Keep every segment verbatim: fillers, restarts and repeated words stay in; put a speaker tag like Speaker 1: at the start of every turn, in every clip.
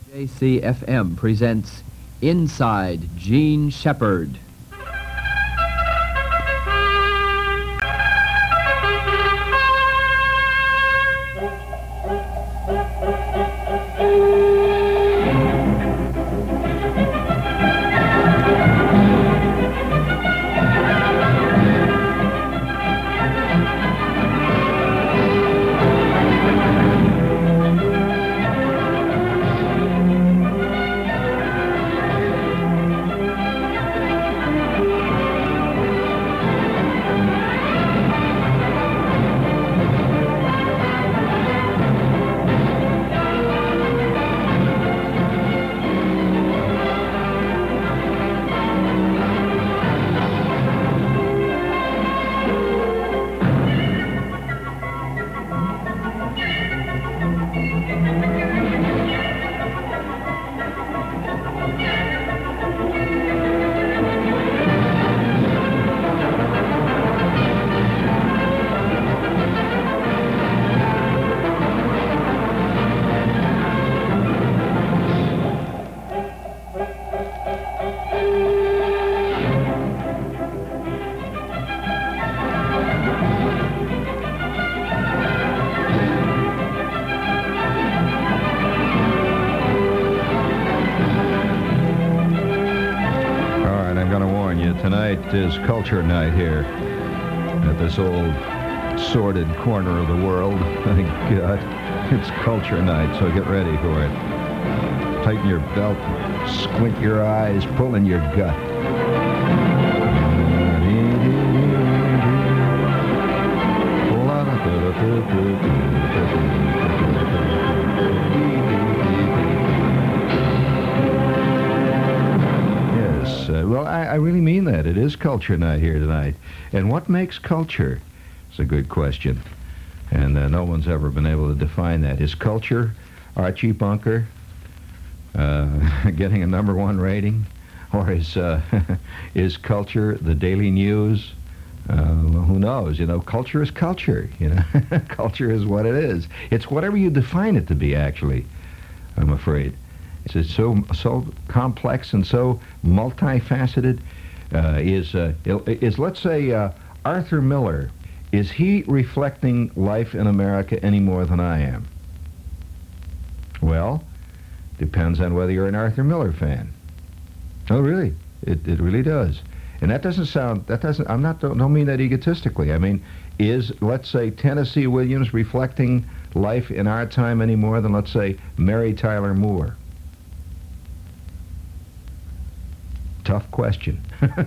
Speaker 1: J C F M presents Inside Gene Shepard.
Speaker 2: Tonight is culture night here at this old sordid corner of the world. Thank God. It's culture night, so get ready for it. Tighten your belt, squint your eyes, pull in your gut. Uh, well, I, I really mean that. It is culture night here tonight. And what makes culture? It's a good question. And uh, no one's ever been able to define that. Is culture Archie Bunker uh, getting a number one rating? Or is uh, is culture the Daily News? Uh, well, who knows? You know, culture is culture. You know, culture is what it is. It's whatever you define it to be, actually, I'm afraid. It's so so complex and so multifaceted. Uh, is uh, is let's say uh, Arthur Miller? Is he reflecting life in America any more than I am? Well, depends on whether you're an Arthur Miller fan. Oh, really? It it really does. And that doesn't sound. That doesn't. I'm not. Don't, don't mean that egotistically. I mean, is let's say Tennessee Williams reflecting life in our time any more than let's say Mary Tyler Moore? Tough question.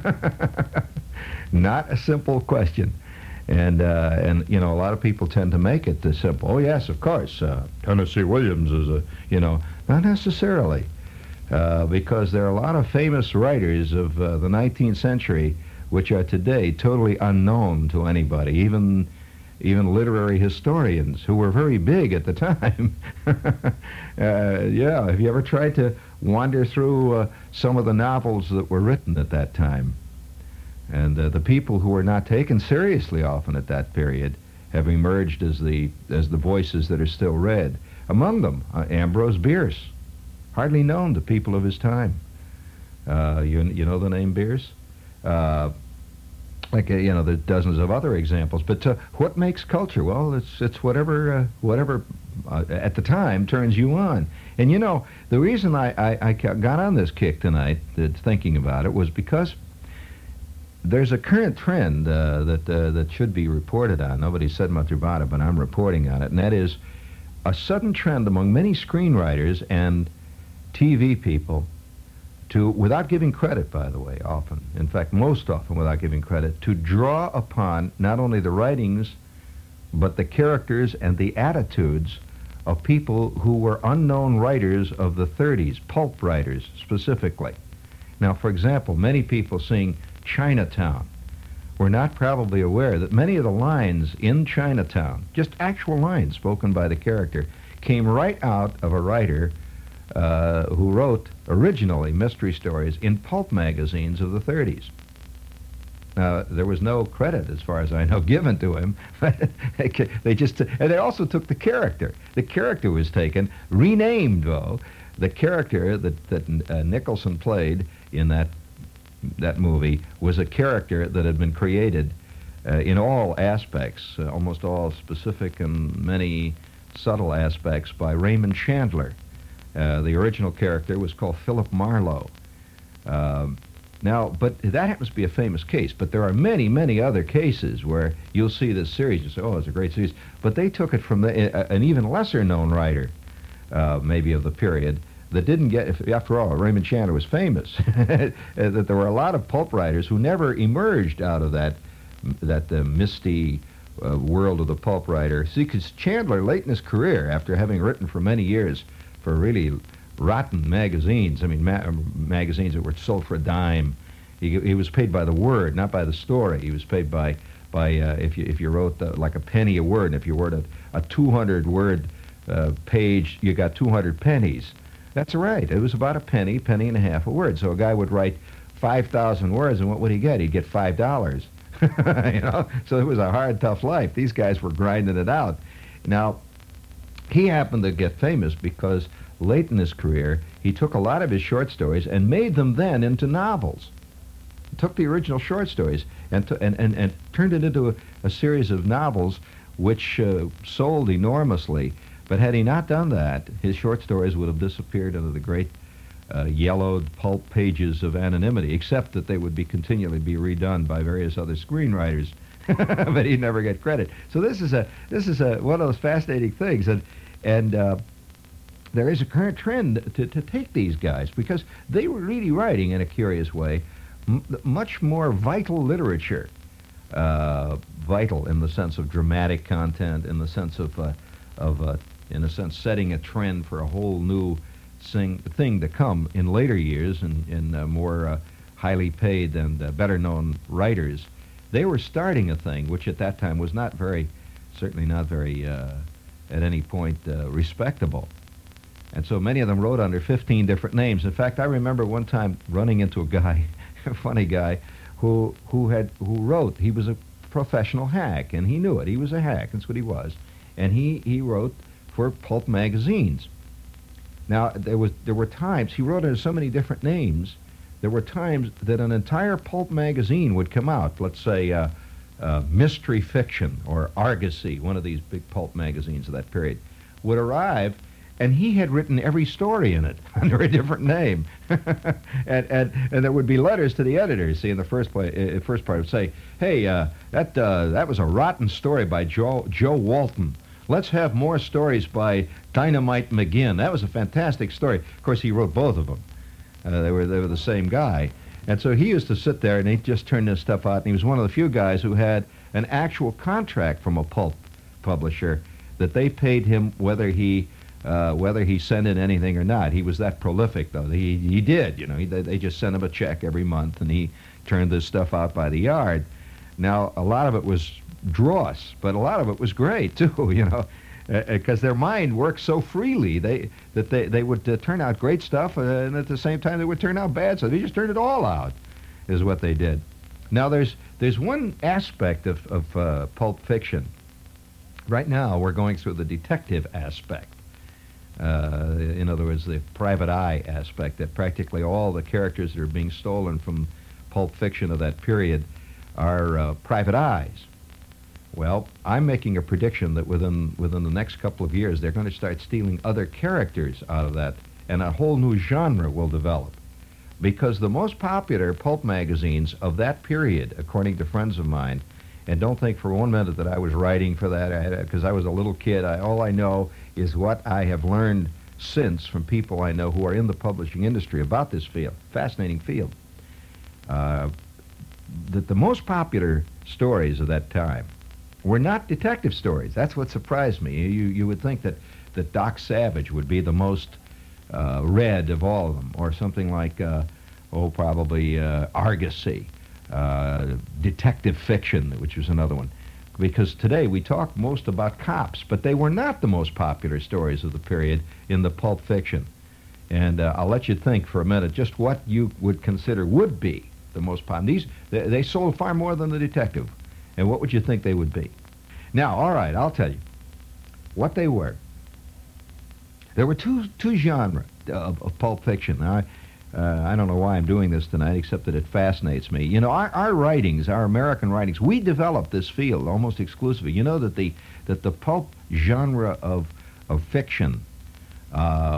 Speaker 2: Not a simple question. And, uh, and you know, a lot of people tend to make it this simple. Oh, yes, of course, uh, Tennessee Williams is a, you know, not necessarily. Uh, because there are a lot of famous writers of uh, the nineteenth century which are today totally unknown to anybody, even even literary historians who were very big at the time. uh, yeah, have you ever tried to wander through uh, some of the novels that were written at that time? And uh, the people who were not taken seriously often at that period have emerged as the as the voices that are still read. Among them, uh, Ambrose Bierce, hardly known to people of his time. Uh, you you know the name Bierce? Uh, Like uh, you know, there's dozens of other examples. But uh, what makes culture? Well, it's it's whatever uh, whatever uh, at the time turns you on. And you know, the reason I, I, I got on this kick tonight, uh, thinking about it, was because there's a current trend uh, that uh, that should be reported on. Nobody said much about it, but I'm reporting on it, and that is a sudden trend among many screenwriters and T V people to, without giving credit, by the way, often, in fact, most often without giving credit, to draw upon not only the writings, but the characters and the attitudes of people who were unknown writers of the thirties, pulp writers specifically. Now, for example, many people seeing Chinatown were not probably aware that many of the lines in Chinatown, just actual lines spoken by the character, came right out of a writer uh, who wrote originally mystery stories in pulp magazines of the thirties. Now, there was no credit, as far as I know, given to him. They just, and they also took the character. The character was taken, renamed, though. The character that, that uh, Nicholson played in that, that movie was a character that had been created uh, in all aspects, uh, almost all specific and many subtle aspects, by Raymond Chandler. Uh, the original character was called Philip Marlowe. Um, Now, but that happens to be a famous case, but there are many, many other cases where you'll see this series and say, oh, it's a great series, but they took it from the, uh, an even lesser-known writer, uh, maybe of the period, that didn't get, if, after all, Raymond Chandler was famous, that there were a lot of pulp writers who never emerged out of that, that uh, misty uh, world of the pulp writer. See, because Chandler, late in his career, after having written for many years for really rotten magazines. I mean, ma magazines that were sold for a dime. He, he was paid by the word, not by the story. He was paid by by uh, if you if you wrote uh, like a penny a word, and if you wrote a, a two hundred word uh, page, you got two hundred pennies. That's right. It was about a penny, penny and a half a word. So a guy would write five thousand words, and what would he get? He'd get five dollars. You know. So it was a hard, tough life. These guys were grinding it out. Now, he happened to get famous because late in his career, he took a lot of his short stories and made them then into novels. He took the original short stories and, and, and, and turned it into a, a series of novels which uh, sold enormously. But had he not done that, his short stories would have disappeared into the great uh, yellowed pulp pages of anonymity, except that they would be continually be redone by various other screenwriters. But he'd never get credit. So this is a this is a one of those fascinating things, and and uh, there is a current trend to, to take these guys, because they were really writing, in a curious way, m much more vital literature. Uh, vital in the sense of dramatic content, in the sense of, uh, of uh, in a sense, setting a trend for a whole new sing thing to come in later years, and in uh, more uh, highly paid and uh, better-known writers. They were starting a thing which at that time was not very, certainly not very, uh, at any point, uh, respectable. And so many of them wrote under fifteen different names. In fact, I remember one time running into a guy, a funny guy, who who had who wrote. He was a professional hack, and he knew it. He was a hack. That's what he was. And he he wrote for pulp magazines. Now there was there were times he wrote under so many different names. There were times that an entire pulp magazine would come out. Let's say uh, uh, Mystery Fiction or Argosy, one of these big pulp magazines of that period, would arrive. And he had written every story in it under a different name, and and and there would be letters to the editors. See, in the first place, uh, first part, would say, "Hey, uh, that uh, that was a rotten story by Joe Joe Walton. Let's have more stories by Dynamite McGinn. That was a fantastic story." Of course, he wrote both of them. Uh, they were they were the same guy, and so he used to sit there and he'd just turn this stuff out. And he was one of the few guys who had an actual contract from a pulp publisher that they paid him whether he. Uh, whether he sent in anything or not. He was that prolific, though. He he did, you know. He, they just sent him a check every month, and he turned this stuff out by the yard. Now, a lot of it was dross, but a lot of it was great too, you know, because uh, their mind worked so freely. They that they they would uh, turn out great stuff, uh, and at the same time they would turn out bad stuff. They just turned it all out, is what they did. Now, there's there's one aspect of of uh, pulp fiction. Right now, we're going through the detective aspect. Uh, in other words, the private eye aspect, that practically all the characters that are being stolen from pulp fiction of that period are uh, private eyes. Well, I'm making a prediction that within within the next couple of years, they're going to start stealing other characters out of that, and a whole new genre will develop. Because the most popular pulp magazines of that period, according to friends of mine, and don't think for one minute that I was writing for that, because I, I was a little kid. I, all I know is what I have learned since from people I know who are in the publishing industry about this field, fascinating field. Uh, that the most popular stories of that time were not detective stories. That's what surprised me. You, you would think that, that Doc Savage would be the most uh, read of all of them, or something like, uh, oh, probably uh, Argosy. Uh, detective fiction, which was another one. Because today we talk most about cops, but they were not the most popular stories of the period in the pulp fiction. And uh, I'll let you think for a minute just what you would consider would be the most popular. These they, they sold far more than The Detective. And what would you think they would be? Now, all right, I'll tell you what they were. There were two two genres of, of pulp fiction. Now, I, uh, I don't know why I'm doing this tonight, except that it fascinates me. You know, our, our writings, our American writings, we developed this field almost exclusively. You know that the that the pulp genre of of fiction, uh,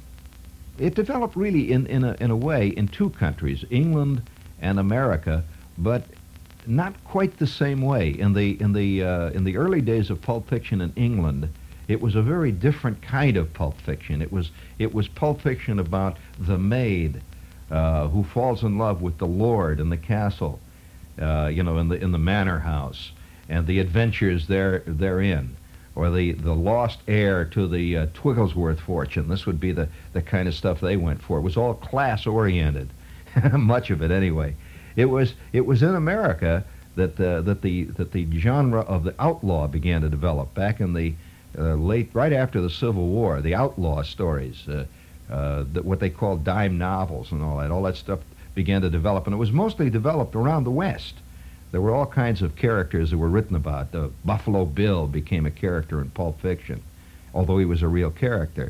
Speaker 2: it developed really in in a in a way in two countries, England and America, but not quite the same way. In the in the uh, in the early days of pulp fiction in England, it was a very different kind of pulp fiction. It was it was pulp fiction about the maid uh, who falls in love with the lord in the castle, uh, you know, in the in the manor house, and the adventures there therein, or the the lost heir to the uh, Twigglesworth fortune. This would be the the kind of stuff they went for. It was all class oriented, much of it anyway. It was it was in America that the that the that the genre of the outlaw began to develop back in the uh, late right after the Civil War. The outlaw stories, uh, uh, that what they called dime novels and all that, all that stuff began to develop, and it was mostly developed around the West. There were all kinds of characters that were written about. Uh, Buffalo Bill became a character in Pulp Fiction, although he was a real character.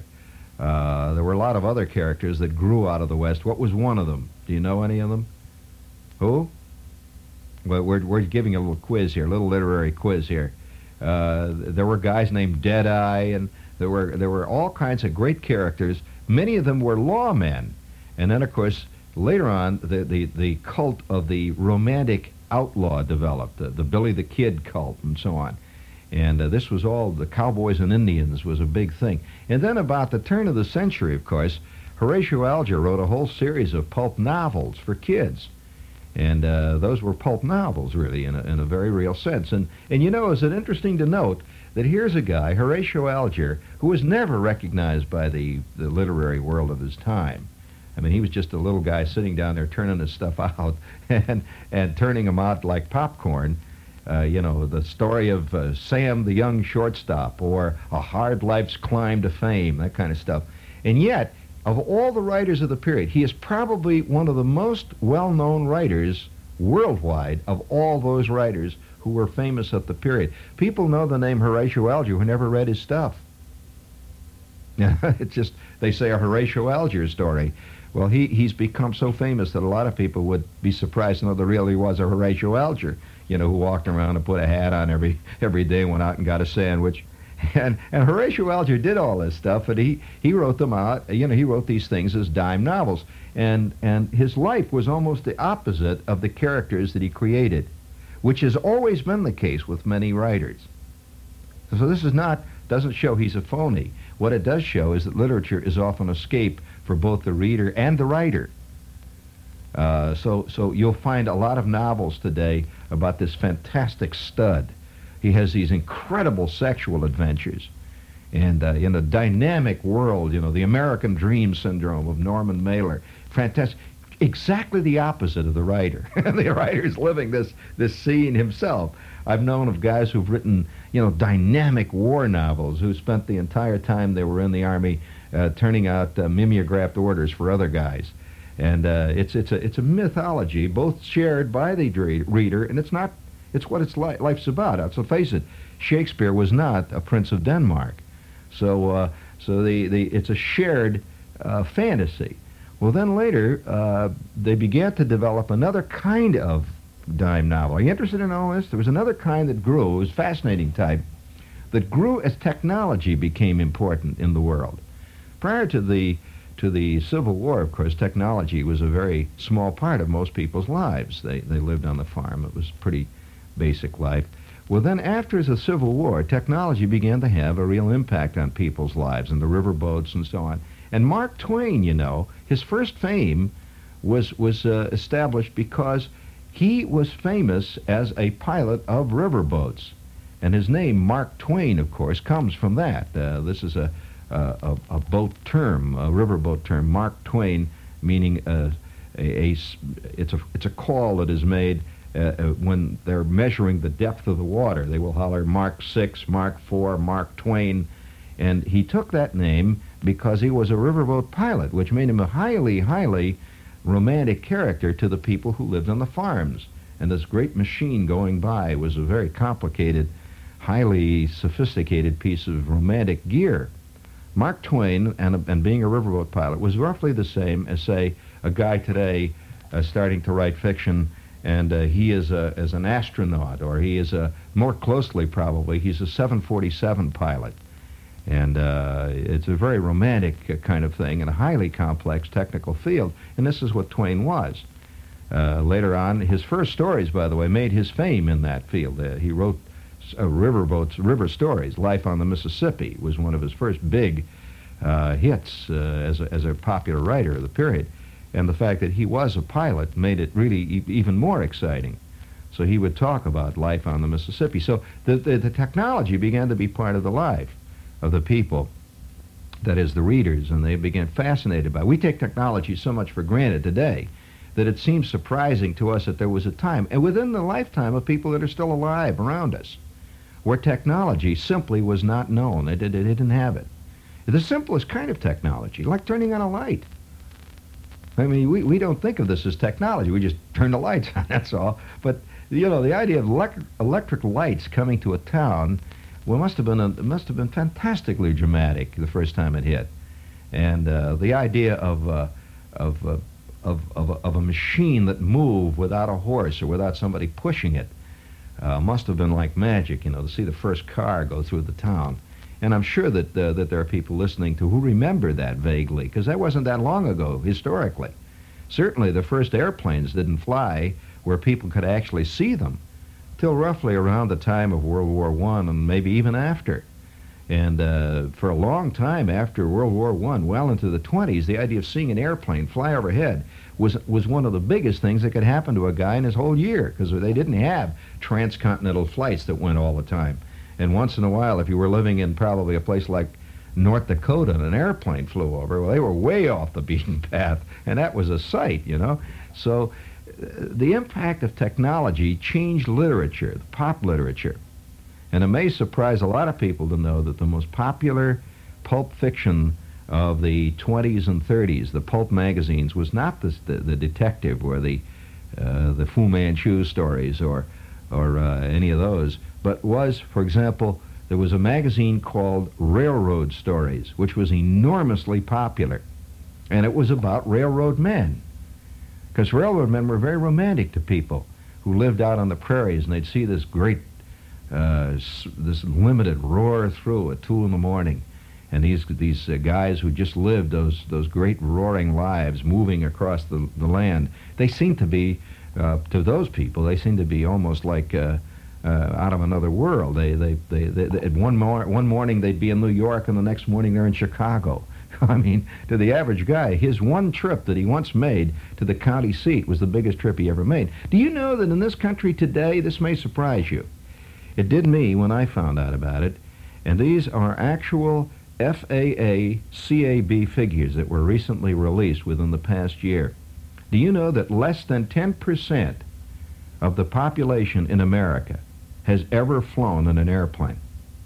Speaker 2: Uh, there were a lot of other characters that grew out of the West. What was one of them? Do you know any of them? Who? Well, we're, we're giving a little quiz here, a little literary quiz here. Uh, there were guys named Deadeye, and there were there were all kinds of great characters. Many of them were lawmen. And then, of course, later on, the, the, the cult of the romantic outlaw developed, the, the Billy the Kid cult and so on. And uh, this was all, the cowboys and Indians was a big thing. And then about the turn of the century, of course, Horatio Alger wrote a whole series of pulp novels for kids. And uh, those were pulp novels, really, in a, in a very real sense. And, and you know, is it interesting to note that here's a guy, Horatio Alger, who was never recognized by the, the literary world of his time. I mean, he was just a little guy sitting down there turning his stuff out and, and turning them out like popcorn. Uh, you know, the story of uh, Sam the Young Shortstop, or A Hard Life's Climb to Fame, that kind of stuff. And yet, of all the writers of the period, he is probably one of the most well-known writers worldwide of all those writers who were famous at the period. People know the name Horatio Alger who never read his stuff. It's just, they say a Horatio Alger story. Well, he, he's become so famous that a lot of people would be surprised to know there really was a Horatio Alger, you know, who walked around and put a hat on every every day, went out and got a sandwich. And, and Horatio Alger did all this stuff, and he, he wrote them out, you know, he wrote these things as dime novels. And, and his life was almost the opposite of the characters that he created, which has always been the case with many writers. So this is not, doesn't show he's a phony. What it does show is that literature is often an escape for both the reader and the writer. Uh, so, so you'll find a lot of novels today about this fantastic stud. He has these incredible sexual adventures. And uh, in a dynamic world, you know, the American Dream Syndrome of Norman Mailer. Fantastic. Exactly the opposite of the writer. The writer's living this, this scene himself. I've known of guys who've written, you know, dynamic war novels, who spent the entire time they were in the Army uh, turning out uh, mimeographed orders for other guys. And uh, it's, it's, a, it's a mythology, both shared by the dre- reader, and it's not It's what its li- life's about. So face it, Shakespeare was not a Prince of Denmark. So, uh, so the, the, it's a shared uh, fantasy. Well, then later, uh, they began to develop another kind of dime novel. Are you interested in all this? There was another kind that grew, it was a fascinating type, that grew as technology became important in the world. Prior to the to the Civil War, of course, technology was a very small part of most people's lives. They, they lived on the farm. It was pretty basic life. Well, then after the Civil War, technology began to have a real impact on people's lives, and the riverboats and so on. And Mark Twain, you know, his first fame was, was uh, established because he was famous as a pilot of riverboats. And his name, Mark Twain, of course, comes from that. Uh, this is a, a, a boat term, a riverboat term, Mark Twain, meaning uh, a, a, it's, a, it's a call that is made Uh, uh, when they're measuring the depth of the water. They will holler Mark six, Mark four, Mark Twain. And he took that name because he was a riverboat pilot, which made him a highly, highly romantic character to the people who lived on the farms. And this great machine going by was a very complicated, highly sophisticated piece of romantic gear. Mark Twain and, and being a riverboat pilot was roughly the same as, say, a guy today uh, starting to write fiction, and uh, he is a, as an astronaut, or he is a, more closely probably, he's a seven forty-seven pilot. And uh, it's a very romantic uh, kind of thing in a highly complex technical field, and this is what Twain was. Uh, later on, his first stories, by the way, made his fame in that field. Uh, he wrote uh, riverboats, river stories. Life on the Mississippi was one of his first big uh, hits uh, as, a, as a popular writer of the period. And the fact that he was a pilot made it really e- even more exciting. So he would talk about life on the Mississippi. So the, the, the technology began to be part of the life of the people, that is, the readers, and they began fascinated by it. We take technology so much for granted today that it seems surprising to us that there was a time, and within the lifetime of people that are still alive around us, where technology simply was not known. It, it, it didn't have it. The simplest kind of technology, like turning on a light. I mean, we, we don't think of this as technology. We just turn the lights on, that's all. But, you know, the idea of elect- electric lights coming to a town, well, must have been a, must have been fantastically dramatic the first time it hit. And uh, the idea of, uh, of, uh, of, of, a, of a machine that moved without a horse or without somebody pushing it uh, must have been like magic, you know, to see the first car go through the town. And I'm sure that uh, that there are people listening to who remember that vaguely, because that wasn't that long ago, historically. Certainly the first airplanes didn't fly where people could actually see them till roughly around the time of World War One, and maybe even after. And uh, for a long time after World War One, well into the twenties, the idea of seeing an airplane fly overhead was was one of the biggest things that could happen to a guy in his whole year, because they didn't have transcontinental flights that went all the time. And once in a while, if you were living in probably a place like North Dakota and an airplane flew over, well, they were way off the beaten path, and that was a sight, you know. So uh, the impact of technology changed literature, the pop literature. And it may surprise a lot of people to know that the most popular pulp fiction of the twenties and thirties, the pulp magazines, was not the, the, the detective or the, uh, the Fu Manchu stories or, or uh, any of those, but was, for example, there was a magazine called Railroad Stories, which was enormously popular. And it was about railroad men. Because railroad men were very romantic to people who lived out on the prairies, and they'd see this great, uh, s- this limited roar through at two in the morning. And these these uh, guys who just lived those those great roaring lives moving across the, the land, they seemed to be, uh, to those people, they seemed to be almost like... Uh, Uh, out of another world. They, they, they, they, they one, mor- one morning they'd be in New York, and the next morning they're in Chicago. I mean, to the average guy, his one trip that he once made to the county seat was the biggest trip he ever made. Do you know that in this country today, this may surprise you, it did me when I found out about it, and these are actual F A A C A B figures that were recently released within the past year. Do you know that less than ten percent of the population in America has ever flown in an airplane?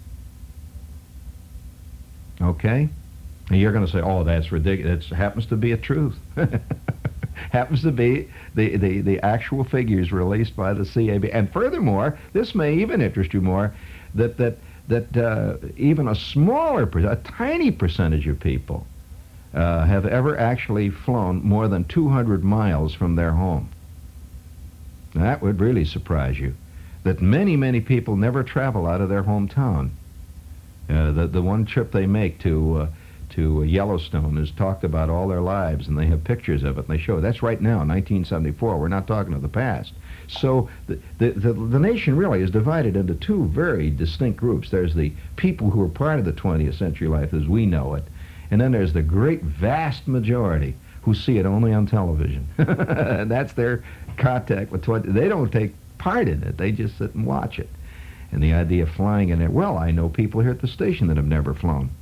Speaker 2: Okay? And you're going to say, oh, that's ridiculous. It happens to be a truth. Happens to be the, the, the actual figures released by the C A B. And furthermore, this may even interest you more, that, that, that uh, even a smaller, a tiny percentage of people uh, have ever actually flown more than two hundred miles from their home. Now, that would really surprise you. That many, many people never travel out of their hometown. Uh, the the one trip they make to uh, to Yellowstone is talked about all their lives, and they have pictures of it, and they show it. That's right now, nineteen seventy-four. We're not talking of the past. So the, the, the, the nation really is divided into two very distinct groups. There's the people who are part of the twentieth century life as we know it, and then there's the great vast majority who see it only on television. And that's their contact with twenty. They don't take part in it. They just sit and watch it. And the idea of flying in it, well, I know people here at the station that have never flown.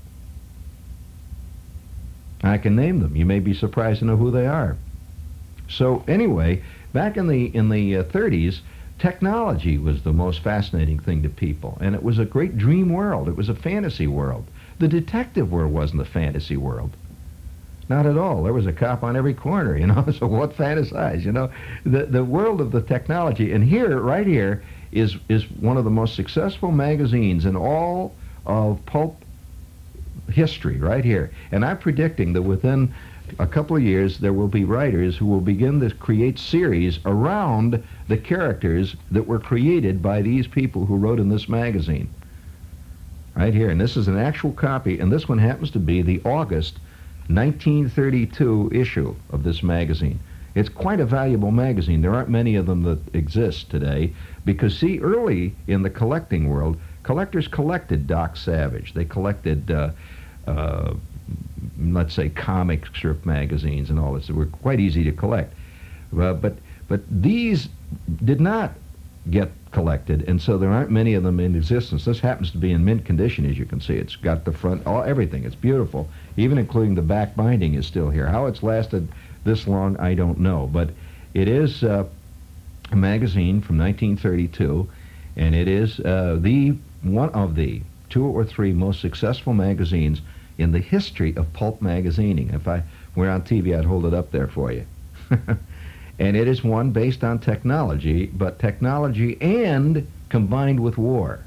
Speaker 2: I can name them. You may be surprised to know who they are. So anyway, back in the in the uh, thirties, technology was the most fascinating thing to people, and it was a great dream world. It was a fantasy world. The detective world wasn't a fantasy world. Not at all. There was a cop on every corner, you know. So what fantasize, you know? The the world of the technology, and here, right here, is is one of the most successful magazines in all of pulp history, right here. And I'm predicting that within a couple of years, there will be writers who will begin to create series around the characters that were created by these people who wrote in this magazine. Right here, and this is an actual copy, and this one happens to be the August nineteen thirty-two issue of this magazine. It's quite a valuable magazine. There aren't many of them that exist today, because see, early in the collecting world, collectors collected Doc Savage. They collected, uh, uh, let's say, comic strip magazines and all this. They were quite easy to collect. Uh, but, but these did not get collected, and so there aren't many of them in existence. This happens to be in mint condition, as you can see. It's got the front, all everything. It's beautiful, even including the back binding is still here. How it's lasted this long, I don't know, but it is uh, a magazine from nineteen thirty-two, and it is uh, the one of the two or three most successful magazines in the history of pulp magazining. If I were on T V, I'd hold it up there for you. And it is one based on technology, but technology and combined with war.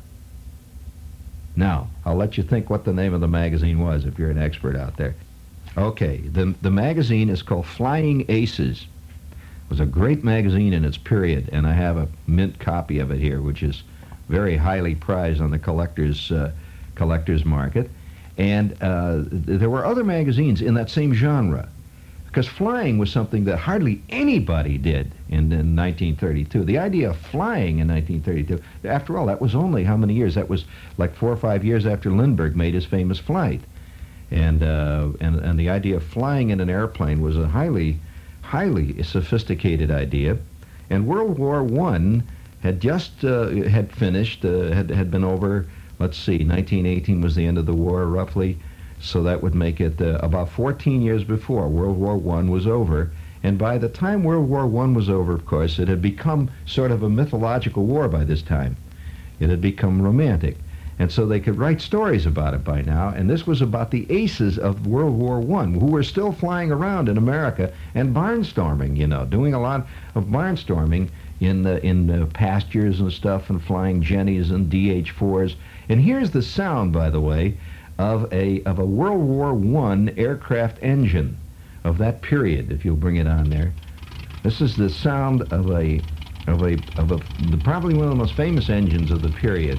Speaker 2: Now, I'll let you think what the name of the magazine was if you're an expert out there. Okay, the, the magazine is called Flying Aces. It was a great magazine in its period, and I have a mint copy of it here, which is very highly prized on the collector's, uh, collector's market. And uh, there were other magazines in that same genre, because flying was something that hardly anybody did in, in nineteen thirty-two. The idea of flying in nineteen thirty-two, after all, that was only how many years? That was like four or five years after Lindbergh made his famous flight. And, uh, and, and the idea of flying in an airplane was a highly, highly sophisticated idea. And World War One had just uh, had finished, uh, had, had been over, let's see, nineteen eighteen was the end of the war, roughly. So that would make it uh, about fourteen years before World War One was over. And by the time World War One was over, of course, it had become sort of a mythological war by this time. It had become romantic. And so they could write stories about it by now. And this was about the aces of World War One, who were still flying around in America and barnstorming, you know, doing a lot of barnstorming in the, in the pastures and stuff, and flying Jennies and D H fours. And here's the sound, by the way, of a of a World War One aircraft engine of that period, if you'll bring it on there. This is the sound of a of a of a the, probably one of the most famous engines of the period.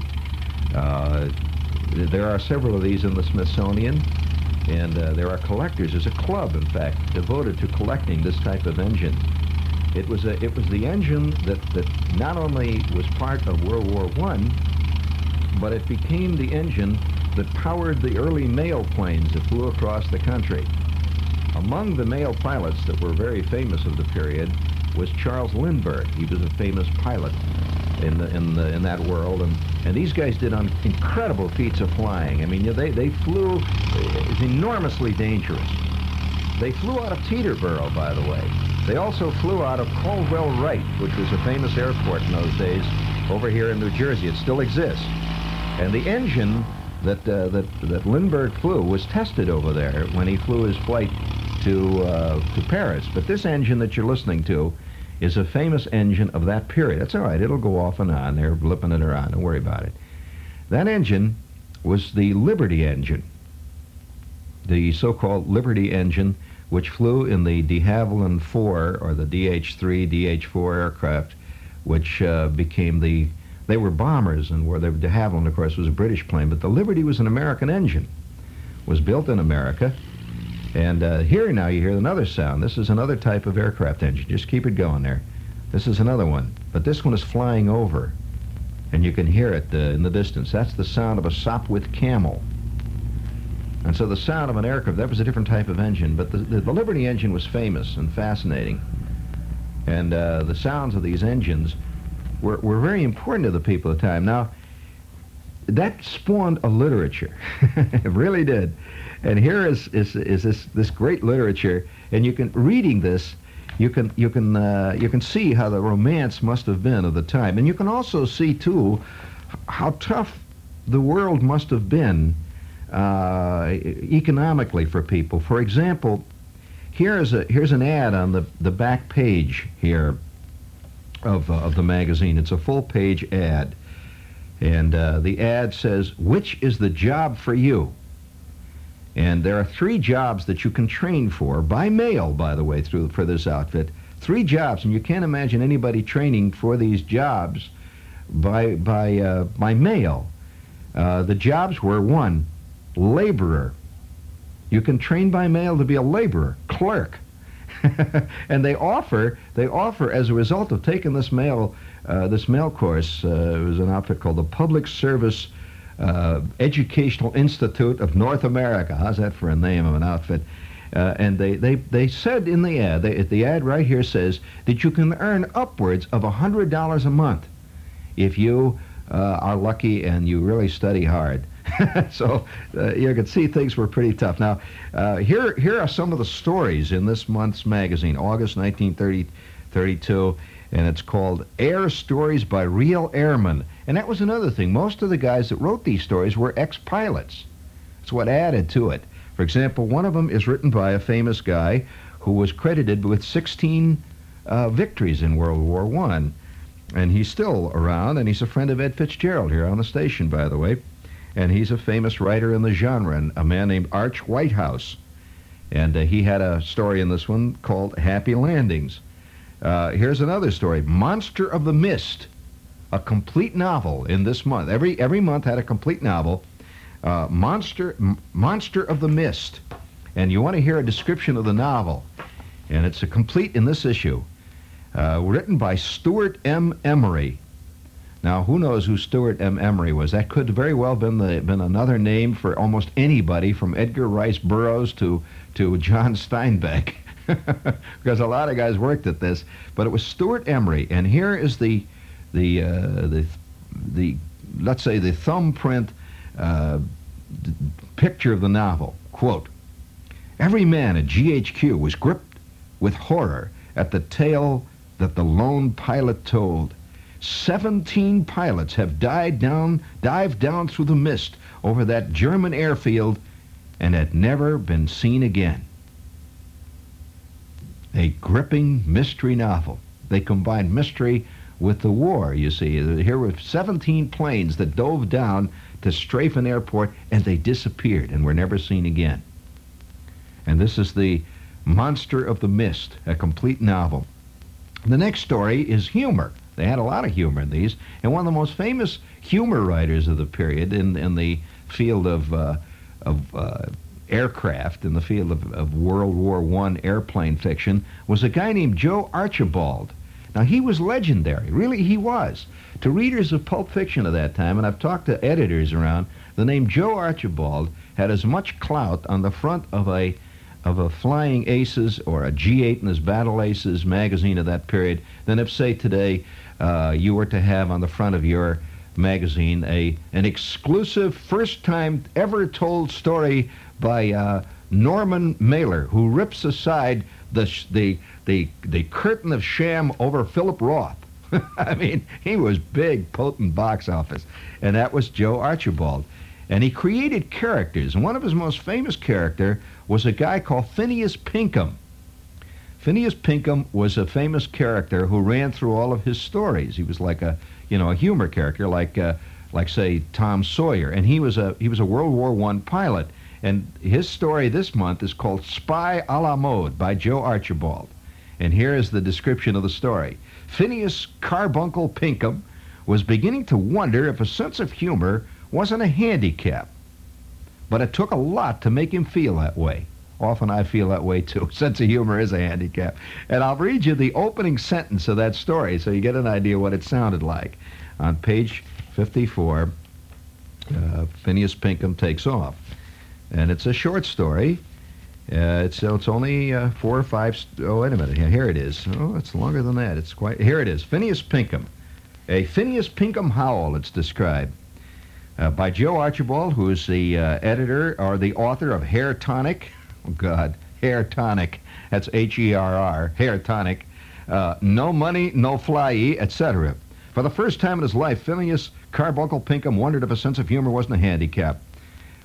Speaker 2: Uh, there are several of these in the Smithsonian, and uh, there are collectors. There's a club, in fact, devoted to collecting this type of engine. It was a it was the engine that that not only was part of World War One, but it became the engine that powered the early mail planes that flew across the country. Among the male pilots that were very famous of the period was Charles Lindbergh. He was a famous pilot in the, in the, in that world, and and these guys did un incredible feats of flying. I mean, they they flew. It was enormously dangerous. They flew out of Teterboro, by the way. They also flew out of Caldwell Wright, which was a famous airport in those days over here in New Jersey. It still exists, and the engine that uh, that that Lindbergh flew was tested over there when he flew his flight to uh, to Paris. But this engine that you're listening to is a famous engine of that period. That's all right. It'll go off and on. They're blipping it around. Don't worry about it. That engine was the Liberty engine, the so-called Liberty engine, which flew in the de Havilland four or the D H three, D H four aircraft, which uh, became the They were bombers, and where the de Havilland, of course, was a British plane, but the Liberty was an American engine, was built in America. And uh, here now you hear another sound. This is another type of aircraft engine. Just keep it going there. This is another one, but this one is flying over, and you can hear it uh, in the distance. That's the sound of a Sopwith Camel. And so the sound of an aircraft, that was a different type of engine, but the, the, the Liberty engine was famous and fascinating. And uh, the sounds of these engines were, were very important to the people at the time. Now, that spawned a literature. It really did. And here is, is, is this, this great literature, and you can, reading this, you can, you, can, uh, you can see how the romance must have been of the time. And you can also see, too, how tough the world must have been uh, economically for people. For example, here is a here's an ad on the the back page here of uh, of the magazine. It's a full page ad, and uh, the ad says, "Which is the job for you?" And there are three jobs that you can train for by mail, by the way, through for this outfit. Three jobs, and you can't imagine anybody training for these jobs by by uh, by mail. Uh, the jobs were: one, laborer. You can train by mail to be a laborer, clerk, and they offer they offer as a result of taking this mail uh, this mail course. Uh, it was an outfit called the Public Service uh, Educational Institute of North America. How's that for a name of an outfit? Uh, and they, they, they said in the ad, they, the ad right here says that you can earn upwards of one hundred dollars a month if you uh, are lucky and you really study hard. So uh, you can see things were pretty tough. Now, uh, here, here are some of the stories in this month's magazine, August nineteen thirty-two, and it's called Air Stories by Real Airmen. And that was another thing. Most of the guys that wrote these stories were ex-pilots. That's what added to it. For example, one of them is written by a famous guy who was credited with sixteen uh, victories in World War One. And he's still around, and he's a friend of Ed Fitzgerald here on the station, by the way. And he's a famous writer in the genre, a man named Arch Whitehouse. And uh, he had a story in this one called Happy Landings. Uh, here's another story, Monster of the Mist, a complete novel in this month. Every, every month had a complete novel. Uh, Monster, M- Monster of the Mist. And you want to hear a description of the novel. And it's a complete in this issue. Uh, written by Stuart M. Emery. Now, who knows who Stuart M. Emery was? That could very well have been, the, been another name for almost anybody from Edgar Rice Burroughs to, to John Steinbeck. Because a lot of guys worked at this. But it was Stuart Emery. And here is the, the, uh, the, the let's say, the thumbprint uh, d- picture of the novel. Quote, "Every man at G H Q was gripped with horror at the tale that the lone pilot told. Seventeen pilots have died down, dived down through the mist over that German airfield and had never been seen again." A gripping mystery novel. They combined mystery with the war, you see. Here were seventeen planes that dove down to strafe an airport, and they disappeared and were never seen again. And this is the Monster of the Mist, a complete novel. The next story is humor. They had a lot of humor in these, and one of the most famous humor writers of the period in, in the field of, uh, of uh, aircraft, in the field of, of World War One airplane fiction, was a guy named Joe Archibald. Now, he was legendary. Really, he was. To readers of pulp fiction of that time, and I've talked to editors around, the name Joe Archibald had as much clout on the front of a of a Flying Aces or a G eight in his Battle Aces magazine of that period than if, say, today uh, you were to have on the front of your magazine a an exclusive, first-time ever told story by uh, Norman Mailer, who rips aside the sh- the the the curtain of sham over Philip Roth. I mean, he was big, potent box office, and that was Joe Archibald. And he created characters, and one of his most famous character was a guy called Phineas Pinkham. Phineas Pinkham was a famous character who ran through all of his stories. He was like a, you know, a humor character, like, uh, like say, Tom Sawyer. And he was a he was a World War One pilot. And his story this month is called Spy a la Mode by Joe Archibald. And here is the description of the story. Phineas Carbuncle Pinkham was beginning to wonder if a sense of humor wasn't a handicap. But it took a lot to make him feel that way. Often I feel that way too. Sense of humor is a handicap. And I'll read you the opening sentence of that story so you get an idea what it sounded like. On page fifty-four, uh, Phineas Pinkham takes off. And it's a short story. Uh, it's, it's only uh, four or five... St- oh, wait a minute. Here it is. Oh, it's longer than that. It's quite... Here it is. Phineas Pinkham. A Phineas Pinkham howl, it's described. Uh, by Joe Archibald, who is the uh, editor or the author of Hair Tonic. Oh, God. Hair Tonic. That's H E R R. Hair Tonic. Uh, no Money, No Fly-y, et cetera. For the first time in his life, Phineas Carbuncle Pinkham wondered if a sense of humor wasn't a handicap.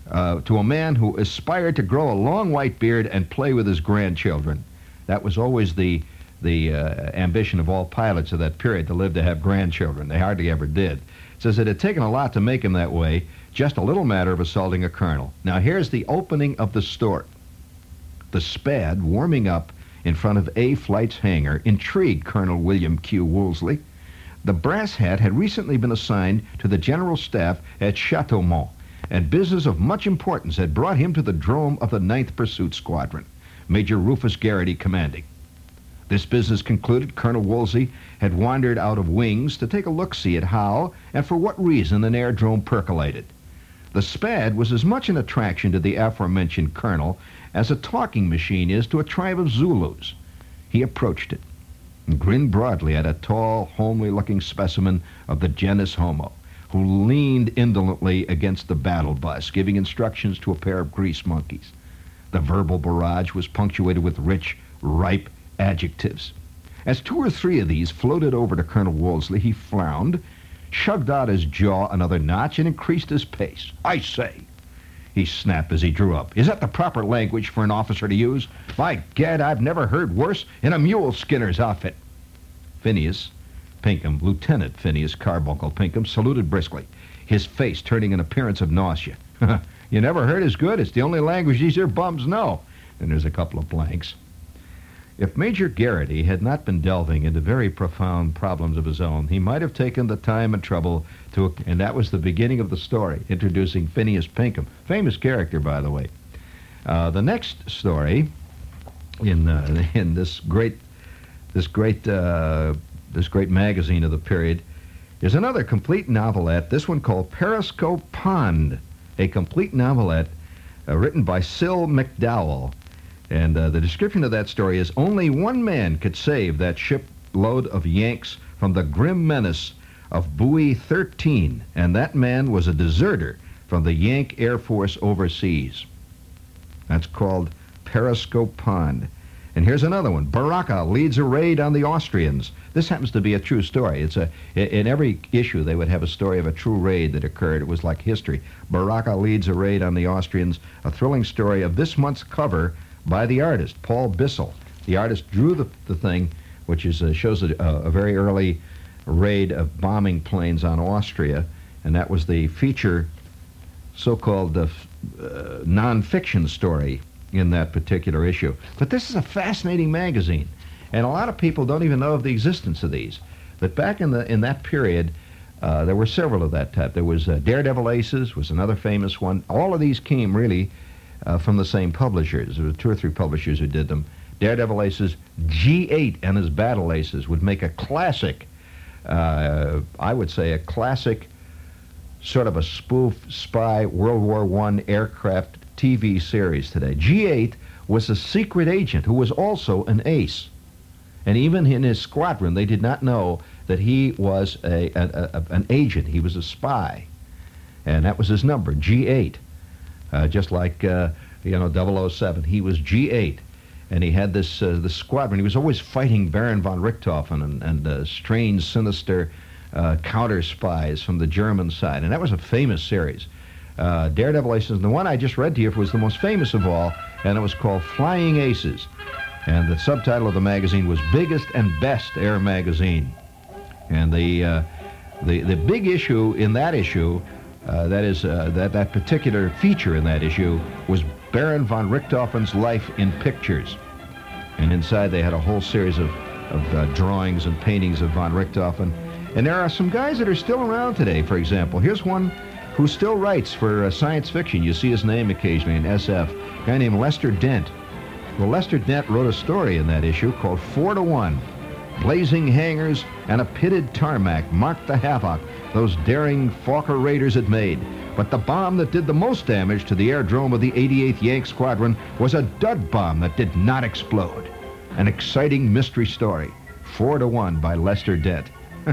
Speaker 2: uh, to a man who aspired to grow a long white beard and play with his grandchildren. That was always the the uh, ambition of all pilots of that period, to live to have grandchildren. They hardly ever did. It says it had taken a lot to make him that way, just a little matter of assaulting a colonel. Now here's the opening of the story. The Spad, warming up in front of A Flight's hangar, intrigued Colonel William Q. Woolsey. The brass hat had recently been assigned to the general staff at Chateaumont, and business of much importance had brought him to the drome of the ninth Pursuit Squadron, Major Rufus Garrity commanding. This business concluded, Colonel Woolsey had wandered out of wings to take a look-see at how and for what reason an airdrome percolated. The Spad was as much an attraction to the aforementioned colonel as a talking machine is to a tribe of Zulus. He approached it and grinned broadly at a tall, homely-looking specimen of the genus Homo, who leaned indolently against the battle bus, giving instructions to a pair of grease monkeys. The verbal barrage was punctuated with rich, ripe adjectives. As two or three of these floated over to Colonel Woolsey, he frowned, shugged out his jaw another notch, and increased his pace. "I say," he snapped as he drew up, "is that the proper language for an officer to use? By gad, I've never heard worse in a mule skinner's outfit." Phineas Pinkham, Lieutenant Phineas Carbuncle Pinkham, saluted briskly, his face turning an appearance of nausea. "You never heard as good? It's the only language these here bums know." And there's a couple of blanks. If Major Garrity had not been delving into very profound problems of his own, he might have taken the time and trouble to, and that was the beginning of the story, introducing Phineas Pinkham. Famous character, by the way. Uh, the next story in uh, in this great this great uh, this great magazine of the period is another complete novelette. This one called Periscope Pond, a complete novelette uh, written by Syl McDowell. And uh, the description of that story is, only one man could save that shipload of Yanks from the grim menace of Buoy thirteen, and that man was a deserter from the Yank Air Force overseas. That's called Periscope Pond. And here's another one. Baraka leads a raid on the Austrians. This happens to be a true story. It's a in every issue they would have a story of a true raid that occurred. It was like history. Baraka leads a raid on the Austrians, a thrilling story of this month's cover by the artist, Paul Bissell. The artist drew the, the thing, which is uh, shows a, a very early raid of bombing planes on Austria, and that was the feature so-called uh, uh, non-fiction story in that particular issue. But this is a fascinating magazine, and a lot of people don't even know of the existence of these. But back in the in that period, uh, there were several of that type. There was uh, Daredevil Aces was another famous one. All of these came really Uh, from the same publishers. There were two or three publishers who did them. Daredevil Aces, G eight and his Battle Aces would make a classic, uh, I would say a classic, sort of a spoof spy World War One aircraft T V series today. G eight was a secret agent who was also an ace. And even in his squadron, they did not know that he was a, a, a an agent. He was a spy. And that was his number, G eight. Uh, just like, uh, you know, double oh seven. He was G eight, and he had this uh, this squadron. He was always fighting Baron von Richthofen and, and uh, strange, sinister uh, counter spies from the German side. And that was a famous series. Uh, Daredevil Aces, and the one I just read to you was the most famous of all, and it was called Flying Aces. And the subtitle of the magazine was Biggest and Best Air Magazine. And the, uh, the, the big issue in that issue, Uh, that is, uh, that, that particular feature in that issue was Baron von Richthofen's life in pictures. And inside they had a whole series of, of uh, drawings and paintings of von Richthofen. And there are some guys that are still around today, for example. Here's one who still writes for uh, science fiction. You see his name occasionally in S F, a guy named Lester Dent. Well, Lester Dent wrote a story in that issue called Four to One. Blazing hangars and a pitted tarmac marked the havoc those daring Fokker raiders had made. But the bomb that did the most damage to the airdrome of the eighty-eighth Yank Squadron was a dud bomb that did not explode. An exciting mystery story. Four to one by Lester Dent.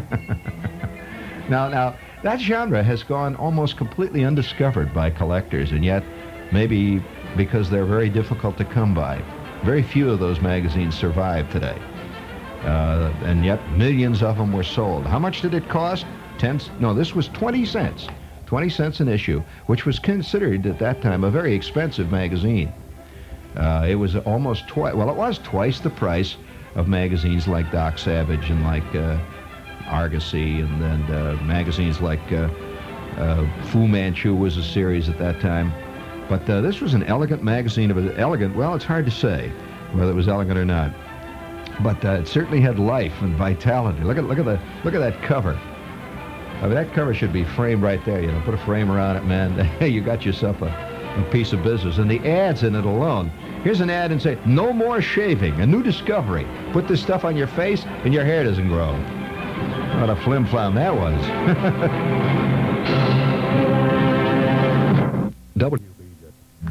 Speaker 2: now, now, that genre has gone almost completely undiscovered by collectors, and yet, maybe because they're very difficult to come by. Very few of those magazines survive today. Uh, and yet millions of them were sold. How much did it cost? Ten, no, this was twenty cents. twenty cents an issue, which was considered at that time a very expensive magazine. Uh, it was almost twice, well, it was twice the price of magazines like Doc Savage and like uh, Argosy, and then uh, magazines like uh, uh, Fu Manchu was a series at that time. But uh, this was an elegant magazine of an elegant, well, it's hard to say whether it was elegant or not. But uh, it certainly had life and vitality. Look at look at the look at that cover. I mean, that cover should be framed right there. You know, put a frame around it, man. You got yourself a, a piece of business. And the ads in it alone. Here's an ad and say, "No more shaving. A new discovery. Put this stuff on your face, and your hair doesn't grow." What a flim-flam that was. W.